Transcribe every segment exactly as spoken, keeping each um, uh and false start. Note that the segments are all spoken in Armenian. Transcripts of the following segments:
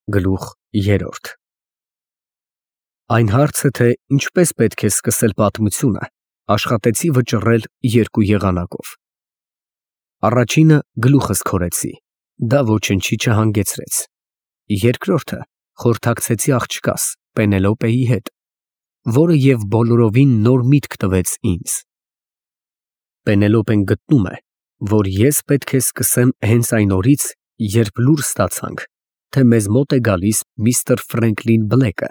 Գլուխ երրորդ Այն հարցը, թե ինչպես պետք է սկսել պատմությունը, աշխատեցի վճռել երկու եղանակով։ Առաջինը գլուխս քորեցի, դա ոչնչի չհանգեցրեց։ Երկրորդը խորհրդակցեցի աղջկաս Պենելոպեի հետ, որը և բոլորովին նոր միտք տվեց ինձ։ Պենելոպեն գտնում է, որ ես պետք է սկսեմ հենց այն օրից, երբ լուր ստացանք, թե մեզ մոտ է գալիս միստր Ֆրենկլին Բլեքը։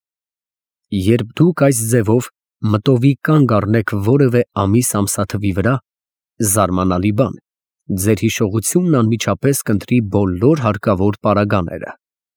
Երբ դուք այս ձևով մտովի կանգ առնեք որևէ ամիս ամսաթվի վրա, զարմանալի բան, ձեր հիշողությունն անմիջապես կընտրի բոլոր հարկավոր պարագաները։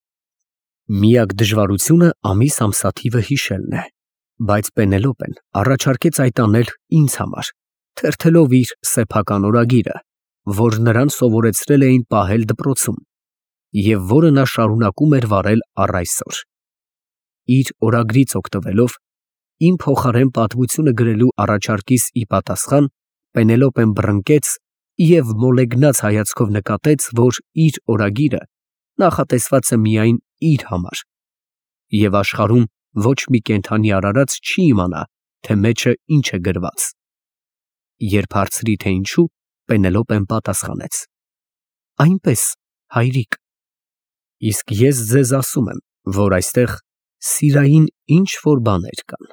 Միակ դժվարությունը ամիս ամսաթիվը հիշելն է, բայց Պենելոպեն առաջարկեց այդ անել ինձ համար, թերթելով իր սեփական օրագիրը, որ նրան սովորեցրել էին պահել դպրոցում, և որը նա շարունակում էր վարել առ այսօր։ Իր օրագրից օգտվելով, իմ փոխարեն պատմությունը գրելու առաջարկիս ի պատասխան, Պենելոպեն բռնկեց և մոլեգնած հայացքով նկատեց, որ իր օրագիրը նախատեսված է միայն իր համար, և աշխարհում ոչ մի կենդանի արարած չի իմանա, թե մեջը ինչ է գրված։ Երբ հարցրի, թե ինչու, Պենելոպեն պատասխանեց. Այնպես, հայրիկ։ Իսկ ես ձեզ ասում եմ, որ այստեղ սիրային ինչ֊որ բաներ կան։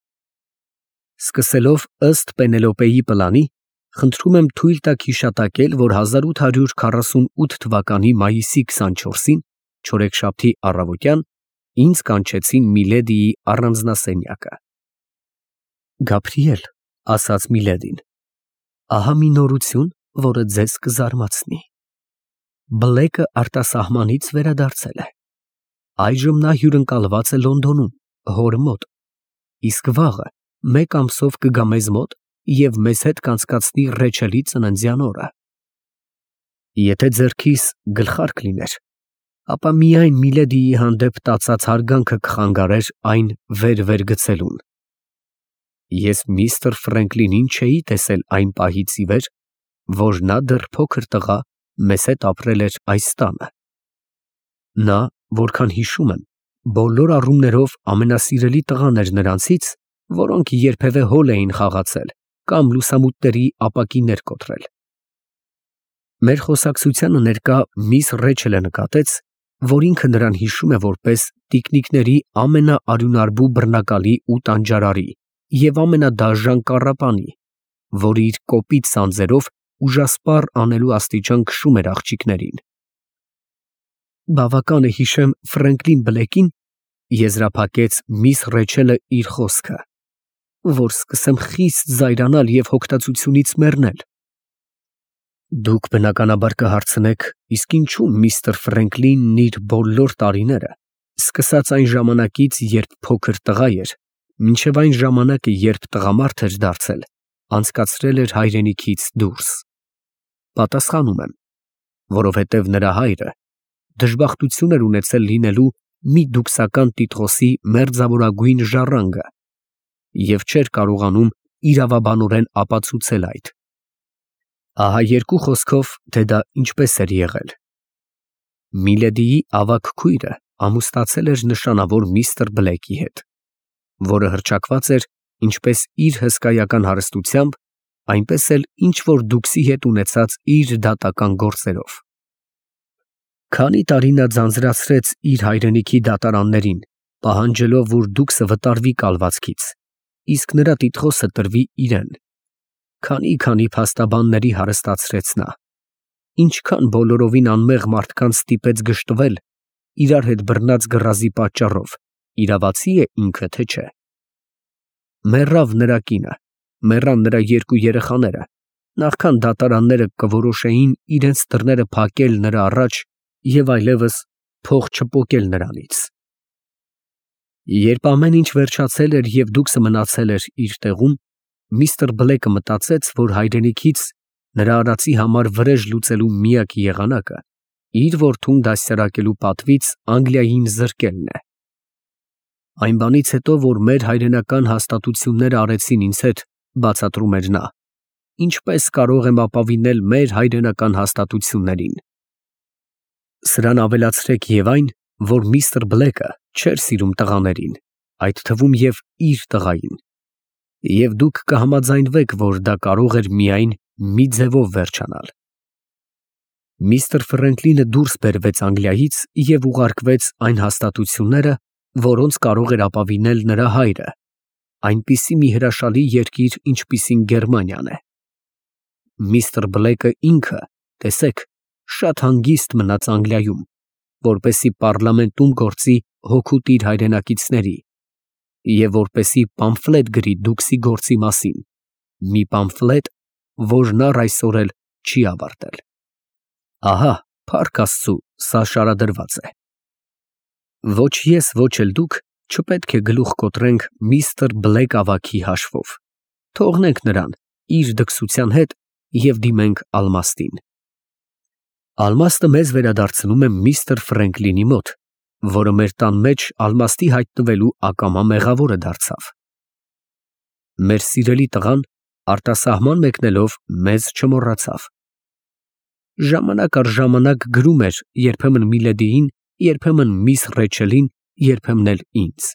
Սկսելով ըստ Պենելոպեի պլանի, խնդրում եմ թույլ տաք հիշատակել, որ հազար ութ հարյուր քառասունութ թվականի մայիսի քսանչորսին, չորեքշաբթի առավոտյան, ինձ կանչեցին Միլեդիի առանձնասենյակը։ Գաբրիել, ասաց Միլեդին, ահա մի նորություն, որը ձեզ կզարմացնի։ Բլեքը արտասահմանից վերադարձել է։ Այժմ նա հյուրընկալված է Լոնդոնում, հոր մոտ, իսկ վաղը մեկ ամսով կգա մեզ մոտ և մեզ հետ կանցկացնի Ռեչելի ծննդյան օրը։ Եթե ձեռքիս գլխարկ լիներ, ապա միայն Միլեդիի հանդեպ տածած հարգանքը կխանգարեր այն վեր֊վեր գցելուն։ Ես միստր Ֆրենկլինին չէի տեսել այն պահից ի վեր, որ նա դեռ փոքր տղա մեզ հետ ապրել էր այս տանը։ Նա, որքան հիշում եմ, բոլոր առումներով ամենասիրելի տղան էր նրանցից, որոնք երբևէ հոլ էին խաղացել կամ լուսամուտների ապակիներ կոտրել։ Մեր խոսակցությանը ներկա միս Ռեչելը նկատեց, որ ինքը նրան հիշում է որպես տիկնիկների ամենաարյունարբու բռնակալի ու տանջարարի և ամենադաժան կառապանի, որը իր կոպիտ սանձերով ուժասպառ անելու աստիճան քշում էր աղջիկներին։ Բավական է հիշեմ Ֆրենկլին Բլեկին, եզրափակեց միս Ռեչելը իր խոսքը, որ սկսեմ խիստ զայրանալ և հոգտածությունից մեռնել։ Դուք բնականաբար կհարցնեք, իսկ ինչու միստր Ֆրենկլինն իր բոլոր տարիները, սկսած այն ժամանակից, երբ փոքր տղա էր, մինչև այն ժամանակը, երբ տղամարդ էր դարձել, անցկացրել էր հայրենիքից դուրս։ Պատասխանում եմ, որովհետև նրա հայրը դժբախտություն էր ունեցել լինելու մի դուքսական տիտղոսի մերձավորագույն ժառանգը և չէր կարողանում իրավաբանորեն ապացուցել այդ։ Ահա երկու խոսքով, թե դա ինչպես էր եղել։ Միլեդիի ավագ քույրը ամուսնացել էր նշանավոր միստր Բլեկի հետ, որը հռչակված էր ինչպես իր հսկայական հարստությամբ, այնպես էլ ինչ-որ դուքսի հետ ունեցած իր դատական գործերով։ Քանի տարի նա ձանձրացրեց իր հայրենիքի դատարաններին, պահանջելով, որ դուքսը վտարվի կալվածքից, իսկ նրա տիտղոսը տրվի իրեն։ Քանի֊քանի փաստաբանների հարստացրեց նա, ինչքան բոլորովին անմեղ մարդկանց ստիպեց գժտվել իրար հետ բռնած գռազի պատճառով, իրավացի է ինքը, թե չէ։ Մեռավ նրա կինը, մեռան նրա երկու երեխաները, նախքան դատարանները կորոշեին իրենց դռները փակել նրա առաջ և այլևս փող չպոկել նրանից։ Երբ ամեն ինչ վերջացել էր և դուքսը մնացել էր իր տեղում, միստր Բլեկը մտածեց, որ հայրենիքից նրա արածի համար վրեժ լուծելու միակ եղանակը իր որդուն դաստիարակելու պատվից Անգլիային զրկելն է։ Այն բանից հետո, որ մեր հայրենական հաստատությունները արեցին ինձ հետ, բացատրում էր նա, ինչպես կարող եմ ապավինել մեր հայրենական հաստատություններին։ Սրան ավելացրեք և այն, որ միստր Բլեքը չէր սիրում տղաներին, այդ թվում և իր տղային, և դուք կհամաձայնվեք, որ դա կարող էր միայն մի ձևով վերջանալ։ Միստր Ֆրենկլինը դուրս բերվեց Անգլիայից և ուղարկվեց այն հաստատությունները, որոնց կարող էր ապավինել նրա հայրը, այնպիսի մի հրաշալի երկիր, ինչպիսին Գերմանիան է։ Միստր Բլեքը ինքը, տեսեք, շատ հանգիստ մնաց Անգլիայում, որպեսզի պառլամենտում գործի հօգուտ իր հայրենակիցների և որպեսզի պամֆլետ գրի դուքսի գործի մասին, մի պամֆլետ, որն առ այսօր էլ չի ավարտել։ Ահա, փառք Աստծու, սա շարադրված է։ Ոչ ես, ոչ էլ դուք չպետք է գլուխ կոտրենք միստր Բլեկ֊ավագի հաշվով, թողնենք նրան իր դքսության հետ և դիմենք Ալմաստին։ Ալմաստը մեզ վերադարձնում է միստր Ֆրենկլինի մոտ, որը մեր տան մեջ Ալմաստի հայտնվելու ակամա մեղավորը դարձավ։ Մեր սիրելի տղան արտասահման մեկնելով մեզ չմոռացավ։ Ժամանակ առ ժամանակ գրում էր երբեմն Միլեդիին, երբեմն միս Ռեչելին, երբեմն էլ ինձ։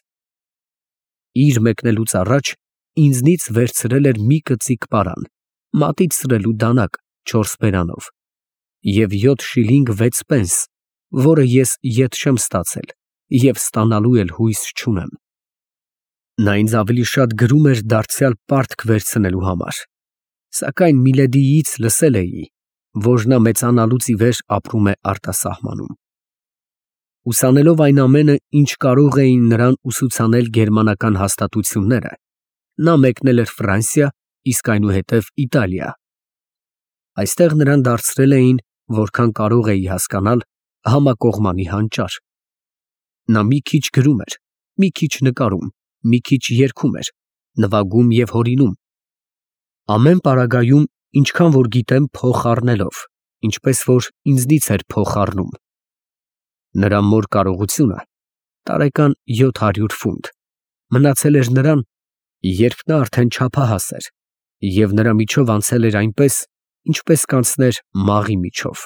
Իր մեկնելուց առաջ ինձնից վերցրել էր մի կծիկ պարան, մատից սրելու դանակ չորս բերանով և յոթ շիլինգ վեց պենս, որը ես ետ չեմ ստացել և ստանալու էլ հույս չունեմ։ Նա ինձ ավելի շատ գրում էր դարձյալ պարտք վերցնելու համար, սակայն Միլեդիից լսել էի, որ նա մեծանալուց ի վեր ապրում է արտասահմանում։ Ուսանելով այն ամենը, ինչ կարող էին նրան ուսուցանել գերմանական հաստատությունները, նա մեկնել էր Ֆրանսիա, իսկ այնուհետև Իտալիա։ Այստեղ նրան դարձրել էին, որքան կարող էի հասկանալ, համակողմանի հանճար։ Նա մի քիչ գրում էր, մի քիչ նկարում, մի քիչ երգում էր, նվագում և հորինում։ Ամեն պարագայում, ինչքան որ գիտեմ, փող առնելով, ինչպես որ ինձնից էր փող առնում։ Նրա մոր կարողությունը տարեկան յոթ հարյուր ֆունտ մնացել էր նրան, երբ նա արդեն չափահաս էր, և նրա միջով անցել էր այնպես, ինչպես կանցներ մաղի միջով։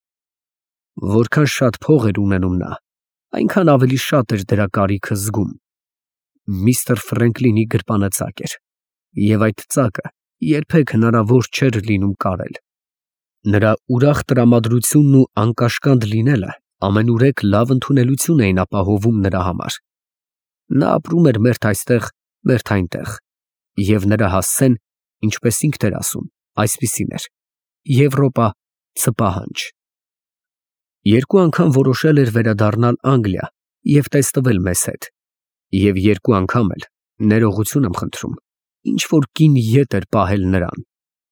Որքան շատ փող էր ունենում նա, այնքան ավելի շատ էր դրա կարիքը զգում։ Միստր Ֆրենկլինի գրպանծակ էր, և այդ ծակը երբեք հնարավոր չէր լինում կարել։ Նրա ուրախ տրամադրությունն ու անկաշկանդ լինելը ամենուրեք լավ ընդունելություն էին ապահովում նրա համար։ Նա ապրում էր մերթ այստեղ, մերթ այնտեղ, և նրա հասցեն, ինչպես ինքն էր ասում, այսպիսին էր. Եվրոպա ցպահանջ։ Երկու անգամ որոշել էր վերադառնալ Անգլիա և տեսնվել մեզ հետ, և երկու անգամ էլ, ներողություն եմ խնդրում, ինչ որ կին ետ էր պահել նրան։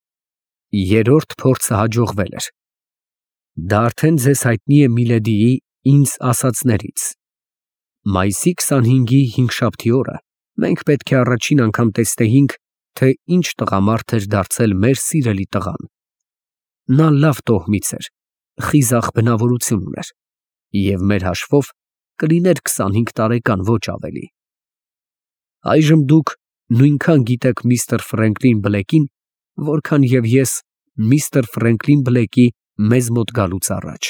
Երրորդ փորձը հաջողվել էր։ Դա արդեն ձեզ հայտնի է Միլեդիի ինձ ասածներից։ Մայիսի քսանհինգի հինգշաբթի օրը մենք պետք է առաջին անգամ տեսնեինք, թե ինչ տղամարդ էր դարձել մեր սիրելի տղան։ Նա լավ տոհմից էր, խիզախ բնավորություն ուներ, և մեր հաշվով կլիներ քսանհինգ տարեկան, ոչ ավելի։ Այժմ դուք նույնքան գիտեք միստր Ֆրենկլին Բլեկին, որքան և ես միստր Ֆրենկլին Բլեկի մեզ մոտ գալուց առաջ։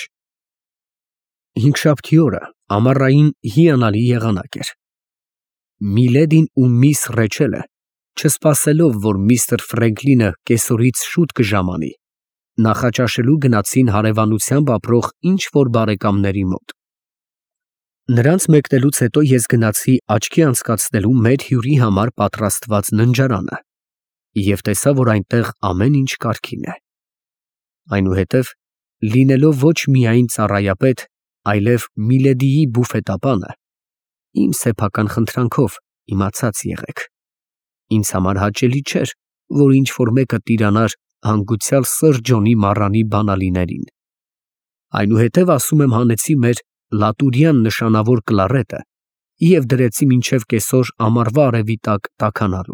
Հինգշաբթի օրը ամառային հիանալի եղանակ էր։ Միլեդին ու միս Ռեչելը, չսպասելով, որ միստր Ֆրենկլինը կեսօրից շուտ կժամանի, նախաճաշելու գնացին հարևանությամբ ապրող ինչ֊որ բարեկամների մոտ։ Նրանց մեկնելուց հետո ես գնացի աչքի անցկացնելու մեր հյուրի համար պատրաստված ննջարանը և տեսա, որ այնտեղ ամեն ինչ կարգին է։ Այնուհետև, լինելով ոչ միայն ծառայապետ, այլև Միլեդիի բուֆետապանը, իմ սեփական խնդրանքով իմացած եղեք, ինձ համար հաճելի չէր, որ ինչ֊որ մեկը տիրանար հանգուցյալ սըր Ջոնի մառանի բանալիներին։ Այնուհետև, ասում եմ, հանեցի մեր լատուրյան նշանավոր կլարետը և դրեցի մինչև կեսօր ամառվա արևի տակ տաքանալու։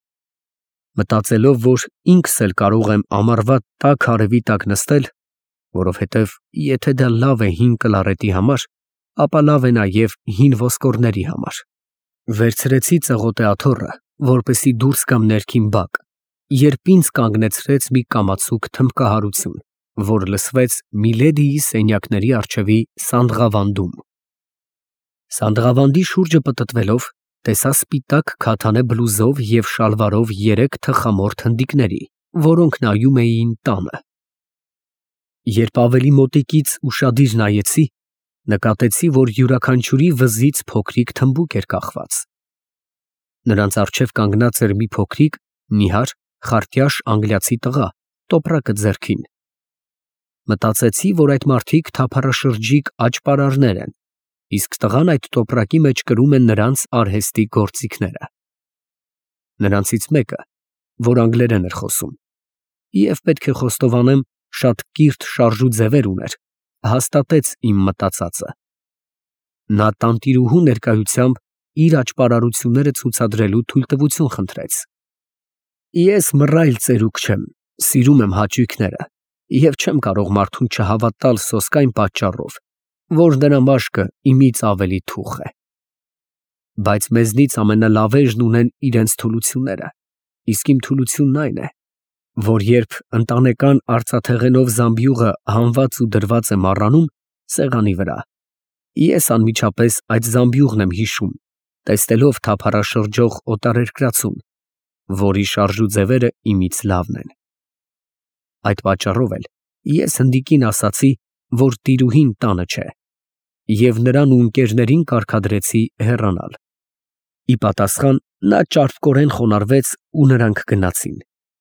Մտածելով, որ ինքս էլ կարող եմ ամառվա տաք արևի տակ նստել, որովհետև եթե դա լավ է հին կլարետի համար, ապա լավ է նաև հին ոսկորների համար, վերցրեցի ծղոտե աթոռը, որպեսզի դուրս գամ ներքին բակ, երբ ինձ կանգնեցրեց մի կամացուկ թմբկահարություն, որ լսվեց Միլեդիի սենյակների առջևի սանդղավանդում։ Սանդղավանդի շուրջը պտտվելով տեսա սպիտակ քաթանե բլուզով և շալվարով երեք թխամորթ հնդիկների, որոնք նայում էին տանը։ Երբ ավելի մոտիկից ուշադիր նայեցի, նկատեցի, որ յուրաքանչյուրի վզից փոքրիկ թմբուկ էր կախված։ Նրանց առջև կանգնած էր մի փոքրիկ, նիհար, խարտյաշ անգլիացի տղա, տոպրակը ձեռքին։ Մտածեցի, որ այդ մարդիկ թափառաշրջիկ աճպարարներ են, իսկ տղան այդ տոպրակի մեջ կրում է նրանց արհեստի գործիքները։ Նրանցից մեկը, որ անգլերեն էր խոսում, և պետք է խոստովանեմ, շատ կիրթ շարժու ձևեր ուներ, հաստատեց իմ մտածածը։ Նա տանտիրուհու ներկայությամբ իր աճպարարությունները ցուցադրելու թույլտվություն խնդրեց։ Ես մռայլ ծերուկ չեմ, սիրում եմ հաճույքները և չեմ կարող մարդուն չհավատալ սոսկ այն պատճառով, որ նրա մաշկը իմից ավելի թուխ է։ Բայց մեզնից ամենալավերն ունեն իրենց թուլությունները, իսկ իմ թուլությունն այն է, որ երբ ընտանեկան արծաթեղենով զամբյուղը հանված ու դրված է մառանում սեղանի վրա, ես անմիջապես այդ զամբյուղն եմ հիշում, տեսնելով թափառաշրջող օտարերկրացուն, որի շարժու ձևերը իմից լավն են։ Այդ պատճառով էլ ես հնդիկին ասացի, որ տիրուհին տանը չէ, և նրան ու ընկերներին կարգադրեցի հեռանալ։ Ի պատասխան նա ճարպկորեն խոնարհվեց ու նրանք գնացին։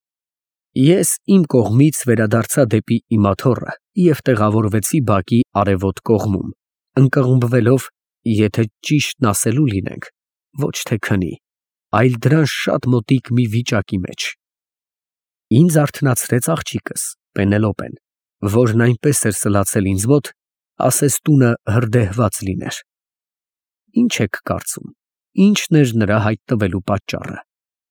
Ես իմ կողմից վերադարձա դեպի իմ աթոռը և տեղավորվեցի բակի արևոտ կողմում, ընկղմվելով, եթե ճիշտն ասելու լինենք, ոչ թե քնի, այլ դրան շատ մոտիկ մի վիճակի մեջ։ Ինձ արթնացրեց աղջիկս, Պենելոպեն, որն այնպես էր սլացել ինձ մոտ, ասես տունը հրդեհված լիներ։ Ինչ եք կարծում, ի՞նչն էր նրա հայտնվելու պատճառը։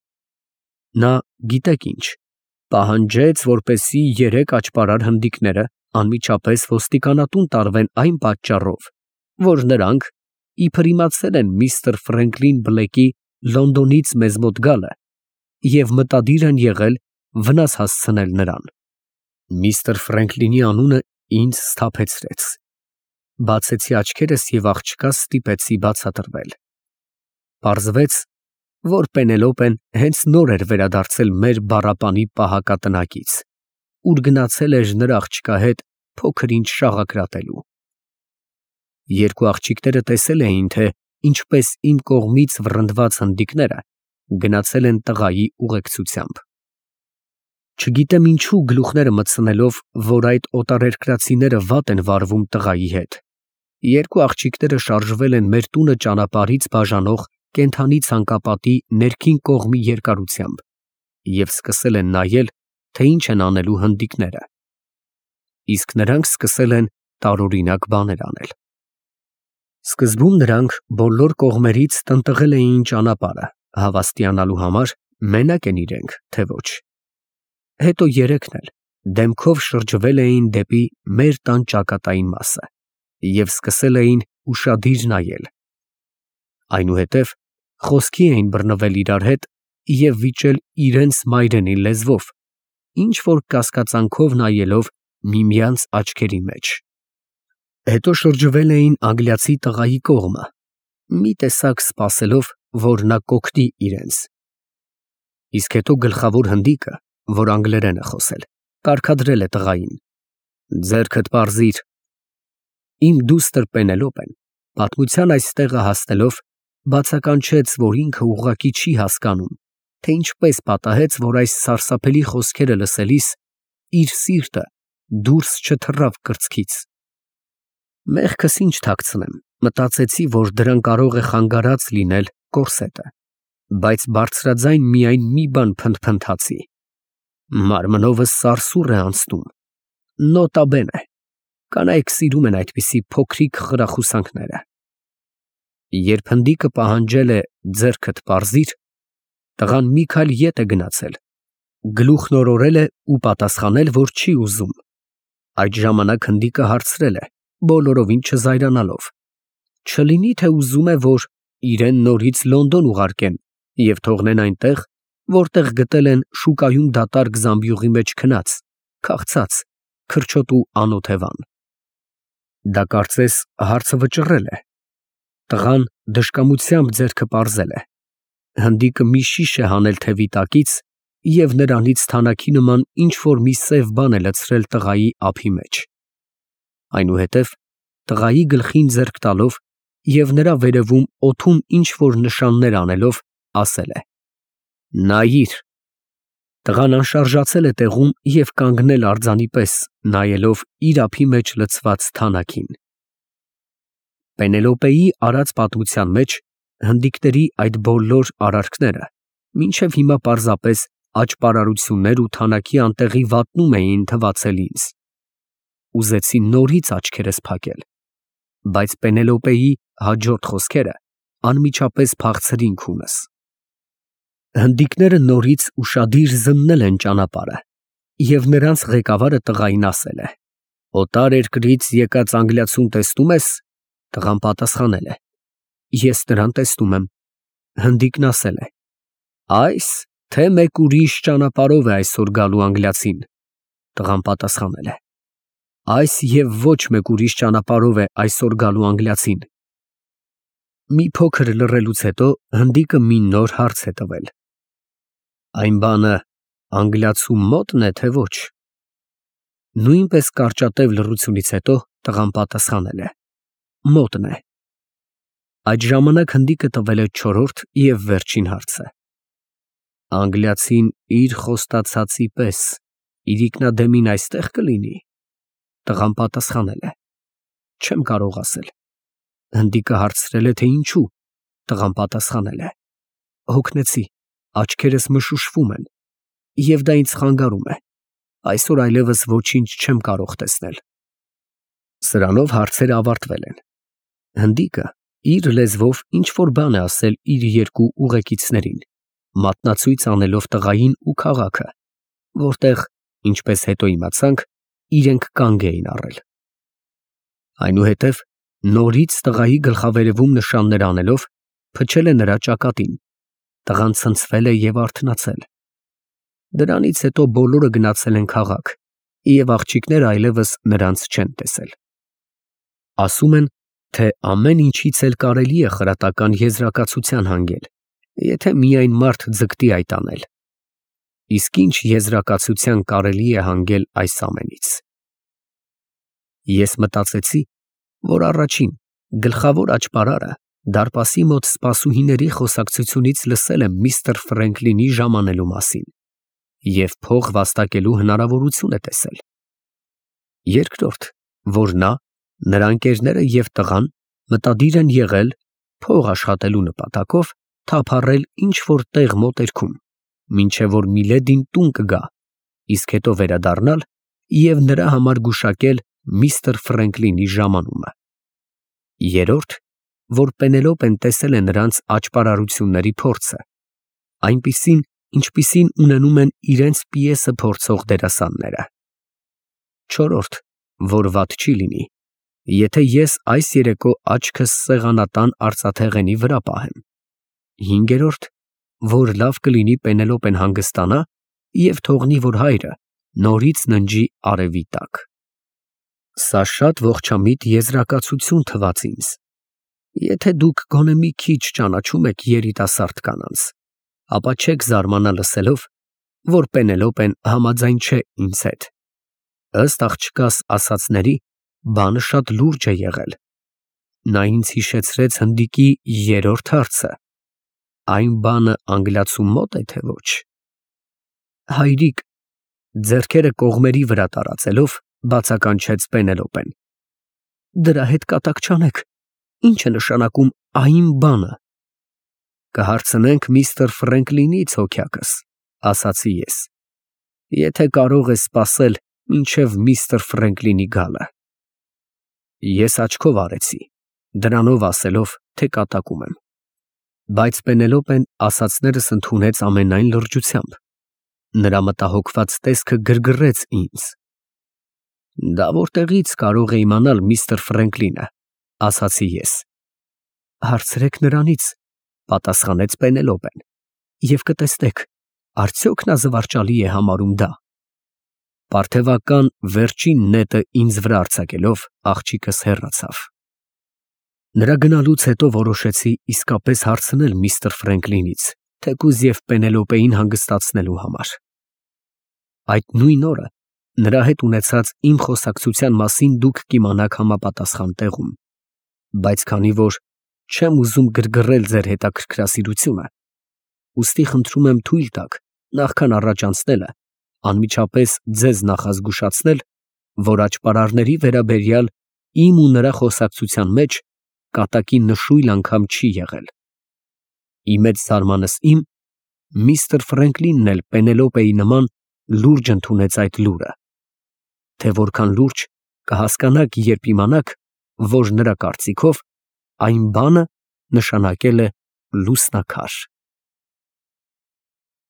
Նա, գիտեք ինչ, պահանջեց, որպեսզի երեք աճպարար հնդիկները անմիջապես ոստիկանատուն տարվեն այն պատճառով, որ նրանք, իբր իմացել են միստր Ֆրենկլին Բլեքի Լոնդոնից մեզ մոտ գալը և մտադիր են եղել վնաս հասցնել նրան։ Միստր Ֆրենկլինի անունը ինձ սթափեցրեց։ Բացեցի աչքերս և աղջկաս ստիպեցի բացատրվել։ Պարզվեց, որ Պենելոպեն հենց նոր էր վերադարձել մեր բառապանի պահակատնակից, ուր գնացել էր նրա աղջկա հետ փոքր-ինչ շաղակրատելու։ Երկու աղջիկները տեսել էին, թե ինչպես իմ կողմից վռնդված հնդիկները գնացել են տղայի ուղեկցությամբ։ Չգիտեմ ինչու գլուխները մտցնելով, որ այդ օտարերկրացիները վատ են վարվում տղայի հետ, երկու աղջիկները շարժվել են մեր տունը ճանապարհից բաժանող կենդանի ցանկապատի ներքին կողմի երկարությամբ և սկսել են նայել, թե ինչ են անելու հնդիկները։ Իսկ նրանք սկսել են տարօրինակ բաներ անել։ Սկզբում նրանք բոլոր կողմերից տնտղել էին ճանապարհը, հավաստիանալու համար մենակ են իրենք, թե ոչ։ Հետո երեքն էլ դեմքով շրջվել էին դեպի մեր տան ճակատային մասը և սկսել էին ուշադիր նայել։ Այնուհետև խոսքի էին բռնվել իրար հետ և վիճել իրենց մայրենի լեզվով, ինչ֊որ կասկածանքով նայելով միմյանց աչքերի մեջ։ Հետո շրջվել էին անգլիացի տղայի կողմը, մի տեսակ սպասելով, որ նա կօգնի իրենց։ Իսկ հետո գլխավոր հնդիկը, որ անգլերեն է խոսել, կարգադրել է տղային. «Ձեռքդ պարզիր»։ Իմ դուստր Պենելոպեն, պատմության այս տեղը հասնելով, բացականչեց, որ ինքը ուղղակի չի հասկանում, թե ինչպես պատահեց, որ այս սարսափելի խոսքերը լսելիս իր սիրտը դուրս չթռավ կրծքից։ Մեղքս ինչ թաքցնեմ, մտածեցի, որ դրան կարող է խանգարած լինել կորսետը, բայց բարձրաձայն միայն մի բան փնթփնթացի. մարմնովս սարսուռ է անցնում, նոտա բենե, կանայք սիրում են այդպիսի փոքրիկ խրախուսանքները։ Երբ հնդիկը պահանջել է ձեռքդ պարզիր, տղան մի քայլ ետ է գնացել, գլուխն օրորել է ու պատասխանել, որ չի ուզում։ Այդ ժամանակ հնդիկը հարցրել է, բոլորովին չզայրանալով. չլինի՞ թե ուզում է, որ իրեն նորից Լոնդոն ուղարկեն և թողնեն այնտեղ, որտեղ գտել են շուկայում դատարկ զամբյուղի մեջ քնած, քաղցած, քրչոտ ու անօթևան։ Դա կարծես հարցը վճռել է, Տղան դժկամությամբ ձեռքը պարզել է։ Հնդիկը մի շիշ է հանել թևի տակից և նրանից թանաքի նման ինչ֊որ մի սև բան է լցրել տղայի ափի մեջ։ Այնուհետև տղայի գլխին ձեռք տալով և նրա վերևում օդում ինչ֊որ նշաններ անելով, ասել է. «Նայիր»։ Տղան անշարժացել է տեղում և կանգնել արձանի պես, նայելով իր ափի մեջ լցված թանաքին։ Պենելոպեի արած պատմության մեջ հնդիկների այդ բոլոր արարքները մինչև հիմա պարզապես աճպարարություններ ու թանաքի անտեղի վատնում էին թվացել ինձ։ Ուզեցի նորից աչքերս փակել, բայց Պենելոպեի հաջորդ խոսքերը անմիջապես փախցրին քունս։ Հնդիկները նորից ուշադիր զննել են ճանապարհը, և նրանց ղեկավարը տղային ասել է. «Օտար երկրից եկած անգլիացուն տեսնո՞ւմ ես»։ Տղան պատասխանել է. «Ես նրան տեսնում եմ»։ Հնդիկն ասել է. «Այս, թե մեկ ուրիշ ճանապարհով է այսօր գալու անգլիացին»։ Տղան պատասխանել է. «Այս և ոչ մեկ ուրիշ ճանապարհով է այսօր գալու անգլիացին»։ Մի փոքր լռելուց հետո հնդիկը մի նոր հարց է տվել. «Այն բանը անգլիացու մո՞տն է, թե ոչ»։ Նույնպես կարճատև լռությունից հետո տղան պատասխանել է. «Մոտն է»։ Այդ ժամանակ հնդիկը տվել է չորրորդ և վերջին հարցը. «Անգլիացին իր խոստացածի պես իրիկնադեմին այստեղ կլինի»։ Տղան պատասխանել է. «Չեմ կարող ասել»։ Հնդիկը հարցրել է, թե ինչու։ Տղան պատասխանել է. «Հոգնեցի, աչքերս մշուշվում են, և դա ինձ խանգարում է, այսօր այլևս ոչինչ չեմ կարող տեսնել»։ Սրանով հարցերը ավարտվել են։ Հնդիկը իր լեզվով ինչ֊որ բան է ասել իր երկու ուղեկիցներին, մատնացույց անելով տղային ու քաղաքը, որտեղ, ինչպես հետո իմացանք, իրենք կանգ էին առել։ Այնուհետև նորից տղայի գլխավերևում նշաններ անելով, փչել է նրա ճակատին։ Տղան ցնցվել է և արթնացել։ Դրանից հետո բոլորը գնացել են քաղաք, և աղջիկները այլևս նրանց չեն տեսել։ Ասում են, թե ամեն ինչից էլ կարելի է խրատական եզրակացության հանգել, եթե միայն մարդ ձգտի այդ անել։ Իսկ ինչ եզրակացության կարելի է հանգել այս ամենից։ Ես մտածեցի, որ առաջին, գլխավոր աճպարարը դարպասի մոտ սպասուհիների խոսակցությունից լսել է միստր Ֆրենկլինի ժամանելու մասին և փող վաստակելու հնարավորություն է տեսել։ Երկրորդ, որ նա, նրա ընկերները և տղան մտադիր են եղել, փող աշխատելու նպատակով, թափառել ինչ֊որ տեղ մոտերքում, մինչև որ Միլեդին տուն կգա, իսկ հետո վերադառնալ և նրա համար գուշակել միստր Ֆրենկլինի ժամանումը։ Երրորդ, որ Պենելոպեն տեսել է նրանց աճպարարությունների փորձը, այնպիսին, ինչպիսին ունենում են իրենց պիեսը փորձող դերասանները։ Չորրորդ, որ վատ չի լինի, եթե ես այս երեկո աչքս սեղանատան արծաթեղենի վրա պահեմ։ Հինգերորդ, որ լավ կլինի Պենելոպեն հանգստանա և թողնի, որ հայրը նորից ննջի արևի տակ։ Սա շատ ողջամիտ եզրակացություն թվաց ինձ։ Եթե դուք գոնե մի քիչ ճանաչում եք երիտասարդ կանանց, ապա չեք զարմանա լսելով, որ Պենելոպեն համաձայն չէ ինձ հետ։ Ըստ աղջկաս ասածների, բանը շատ լուրջ է եղել։ Նա ինձ հիշեցրեց հնդիկի երրորդ հարցը. այն բանը անգլիացու մոտ է, թե ոչ։ Հայրիկ, ձեռքերը կողմերի վրա տարածելով, բացականչեց Պենելոպեն։ Դրա հետ կատակ չանեք, ի՞նչ է նշանակում այն բանը։ Կհարցնենք միստր Ֆրենկլինից, հոգյակս, ասացի ես, եթե կարող է սպասել մինչև միստր Ֆրենկլինի գալը։ Ես աչքով արեցի, դրանով ասելով, թե կատակում եմ։ Բայց Պենելոպեն ասածներս ընդունեց ամենայն լրջությամբ։ Նրա մտահոգված տեսքը գրգռեց ինձ։ Դա որտեղից կարող է իմանալ միստր Ֆրենկլինը, ասացի ես։ Հարցրեք նրանից, պատասխանեց Պենելոպեն, և կտեսնեք, արդյոք նա զվարճալի է համարում դա։ Պարթևական վերջին նետը ինձ վրա արձակելով, աղջիկս հեռացավ։ Նրա գնալուց հետո որոշեցի իսկապես հարցնել միստր Ֆրենկլինից, թեկուզ և Պենելոպեին հանգստացնելու համար։ Այդ նույն օրը նրա հետ ունեցած իմ խոսակցության մասին դուք կիմանաք համապատասխան տեղում, բայց քանի որ չեմ ուզում գրգռել ձեր հետաքրքրասիրությունը, ուստի խնդրում եմ թույլ տաք, նախքան առաջ անցնելը, անմիջապես ձեզ նախազգուշացնել, որ աճպարարների վերաբերյալ իմ ու նրա խոսակցության մեջ կատակի նշույլ անգամ չի եղել։ Ի մեծ զարմանս իմ, միստր Ֆրենկլինն էլ Պենելոպեի նման լուրջ ընդունեց այդ լուրը, թե որքան լուրջ կհասկանաք, երբ իմանաք, որ նրա կարծիքով այն բանը նշանակել է լուսնաքար։